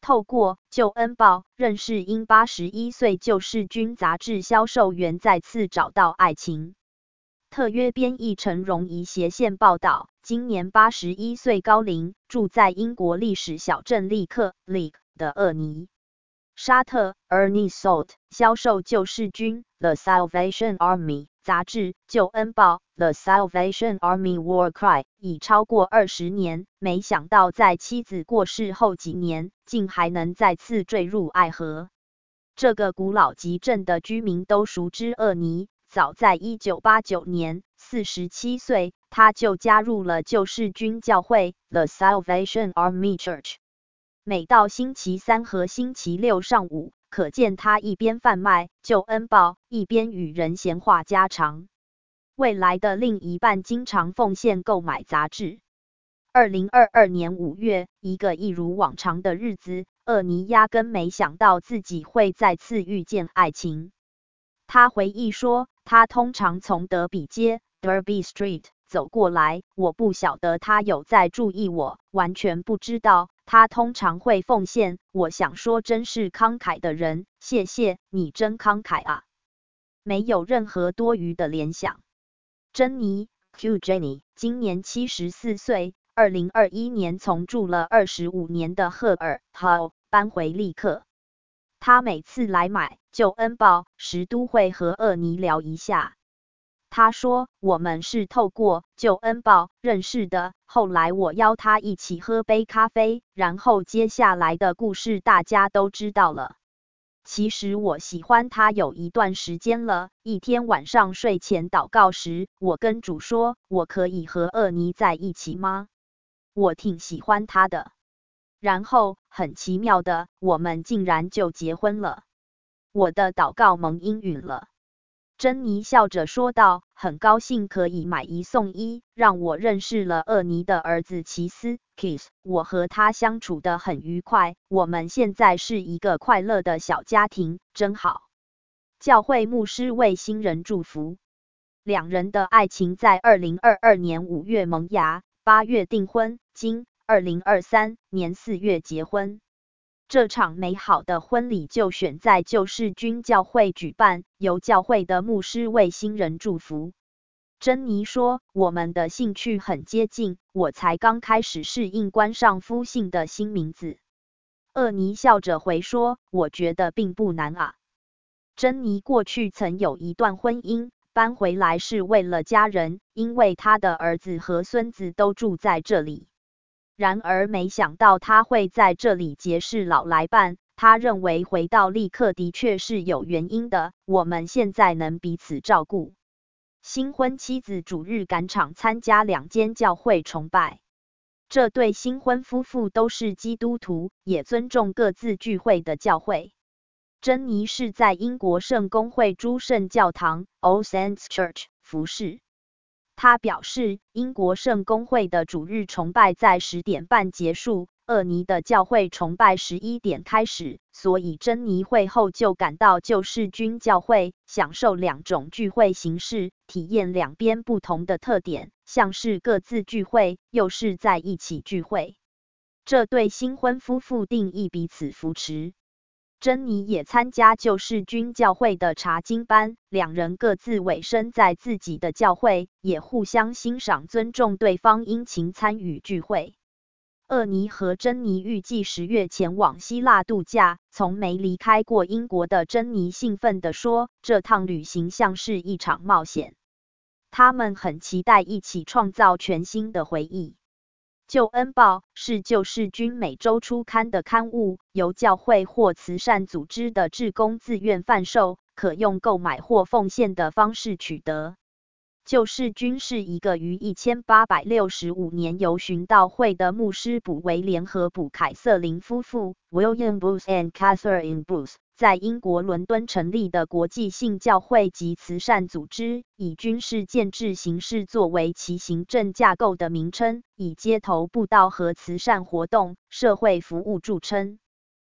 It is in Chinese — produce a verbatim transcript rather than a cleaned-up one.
透过《救恩报》认识因八十一岁救世军杂志销售员再次找到爱情。特约编译陈荣仪斜线报道，今年八十一岁高龄，住在英国历史小镇利克 （Leek） 的厄尼沙特 （Ernie Salt） 销售救世军 （The Salvation Army） 杂志《救恩报》（The Salvation Army War Cry） 已超过二十年，没想到在妻子过世后几年，竟还能再次坠入爱河。这个古老集镇的居民都熟知厄尼。早在一九八九年，四十七岁，他就加入了救世军教会 The Salvation Army Church。每到星期三和星期六上午，可见他一边贩卖救恩报，一边与人闲话家常。未来的另一半经常奉献购买杂志。二零二二年五月，一个一如往常的日子，厄尼压根没想到自己会再次遇见爱情。他回忆说，他通常从德比街 Derby Street 走过来，我不晓得他有在注意我，完全不知道。他通常会奉献，我想说真是慷慨的人，谢谢你真慷慨啊。没有任何多余的联想。珍妮 Q Jenny 今年七十四岁，二零二一年从住了二十五年的赫尔 Hall 搬回利克。他每次来买救恩报时都会和厄尼聊一下。他说，我们是透过救恩报认识的，后来我邀他一起喝杯咖啡，然后接下来的故事大家都知道了。其实我喜欢他有一段时间了，一天晚上睡前祷告时，我跟主说，我可以和厄尼在一起吗？我挺喜欢他的。然后很奇妙的，我们竟然就结婚了。我的祷告蒙应允了。珍妮笑着说道，很高兴可以买一送一，让我认识了厄尼的儿子齐斯 Keith， 我和他相处得很愉快，我们现在是一个快乐的小家庭，真好。教会牧师为新人祝福。两人的爱情在二零二二年五月萌芽，八月订婚，经二零二三年四月结婚。这场美好的婚礼就选在救世军教会举办，由教会的牧师为新人祝福。珍妮说，我们的兴趣很接近，我才刚开始适应官上夫姓的新名字。厄尼笑着回说，我觉得并不难啊。珍妮过去曾有一段婚姻，搬回来是为了家人，因为她的儿子和孙子都住在这里。然而没想到他会在这里结识老来伴，他认为回到利克的确是有原因的，我们现在能彼此照顾。新婚妻子主日赶场参加两间教会崇拜。这对新婚夫妇都是基督徒，也尊重各自聚会的教会。珍妮是在英国圣公会诸圣教堂 All Saints Church 服侍。他表示，英国圣公会的主日崇拜在十点半结束，厄尼的教会崇拜十一点开始，所以珍妮会后就赶到救世军教会，享受两种聚会形式，体验两边不同的特点，像是各自聚会，又是在一起聚会。这对新婚夫妇定义彼此扶持。珍妮也参加救世军教会的查经班，两人各自委身在自己的教会，也互相欣赏尊重对方，殷勤参与聚会。厄尼和珍妮预计十月前往希腊度假，从没离开过英国的珍妮兴奋地说，这趟旅行像是一场冒险。他们很期待一起创造全新的回忆。救恩报是救世军每周出刊的刊物，由教会或慈善组织的志工自愿贩售，可用购买或奉献的方式取得。救世军是一个于一千八百六十五年由寻道会的牧师卜威廉和卜凯瑟琳夫妇 William Booth and Catherine Booth 在英国伦敦成立的国际性教会及慈善组织，以军事建制形式作为其行政架构的名称，以街头布道和慈善活动、社会服务著称。